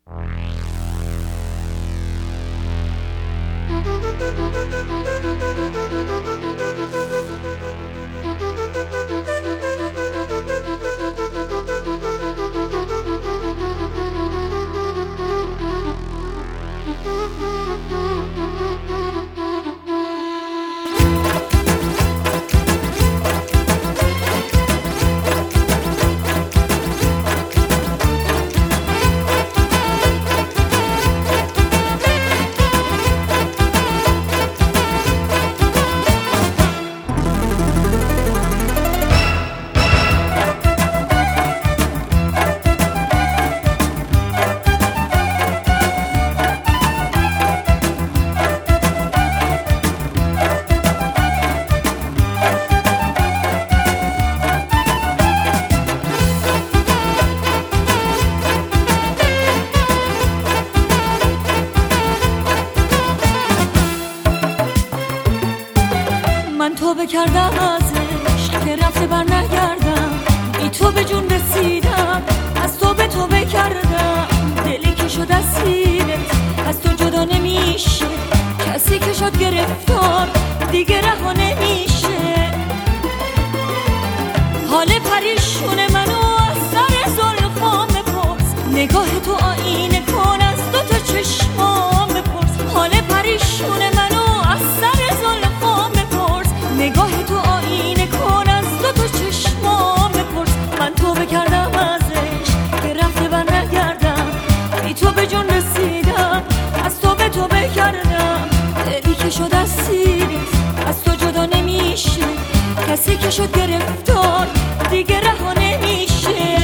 توبه کردم ازش که رفته بر نگردم، بی تو به جون رسیدم، از تو به توبه کردم. دلی که شد اسیرت از تو جدا نمیشه، کسی که شد گرفتار دیگه رها نمیشه. حال پریشون منو از سر زلفام بپرس، نگاه تو آینه کن از دو تا چشمام بپرس. حال پریشون منو از سر زلفام بپرس، نگاه تو آینه کن از دو تا چشمام بپرس. من توبه کردم ازش که رفته بر نگردم، بی تو به جون رسیدم، از تو به توبه کردم. دلی که شد اسیرت از تو جدا نمیشه، کسی که شد گرفتار دیگه رها نمیشه.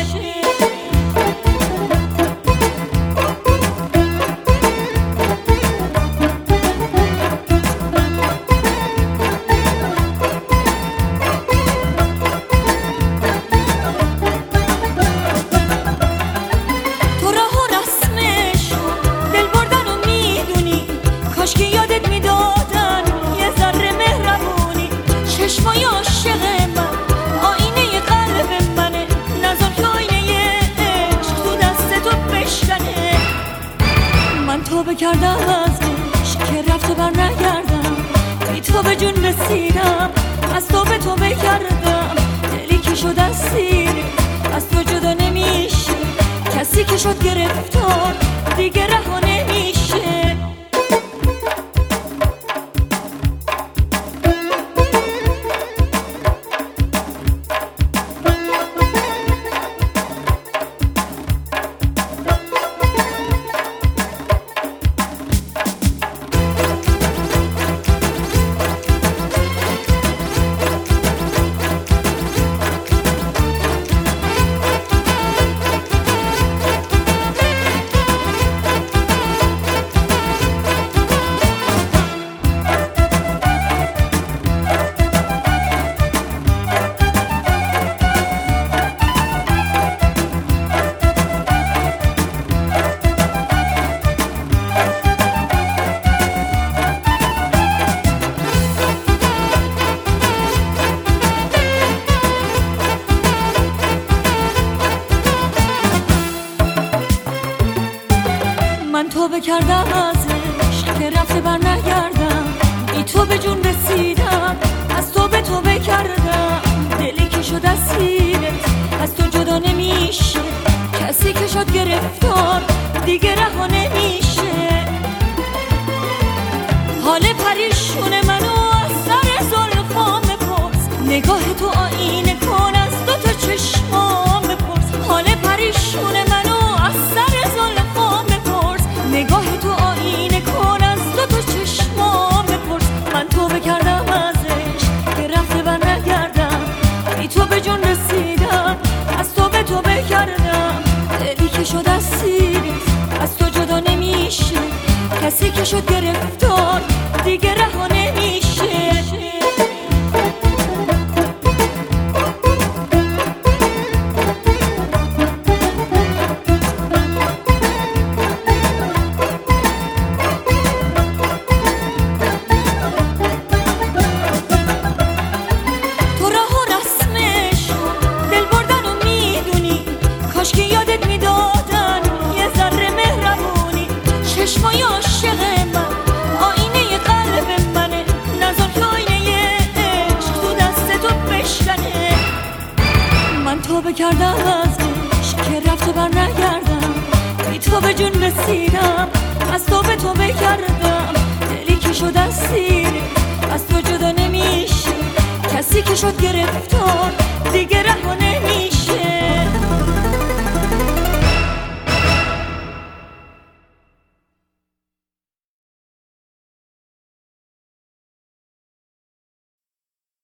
چشمای عاشق من آینه قلب منه، نذار که آینه عشق تو دست تو بشکنه. من توبه کردم ازش که رفته بر نگردم، بی تو به جون رسیدم، از تو به توبه کردم. دلی که شد اسیرت از تو جدا نمیشه، کسی که شد گرفتار دیگه رها نمیشه. من توبه کردم ازش که رفته بر نگردم، بی تو به جون رسیدم، از تو به توبه کردم. دلی که شد اسیرت از تو جدا نمیشه، کسی که شد گرفتار دیگه رها نمیشه. حال پریشون منو از سر زلفام بپرس، نگاه تو آینه کن از دو تا چشمام بپرس. حال پریشون منو از سر زلفام بپرس، نگاه تو آینه کن از دو تا چشمام بپرس. من توبه کردم ازش که رفته بر نگردم، بی تو به جون رسیدم، از تو به توبه کردم. دلی که شد اسیرت از تو جدا نمیشه، کسی که شد گرفتار دیگه رها نمیشه. کاش که یادت میدادن یه ذره مهربونی. توبه کردم ازش که رفت و بر نگردم، بی تو به جون رسیدم، از تو به توبه کردم. دلی که شد اسیر از تو جدا نمیشه، کسی که شد گرفتار دیگه رها نمیشه.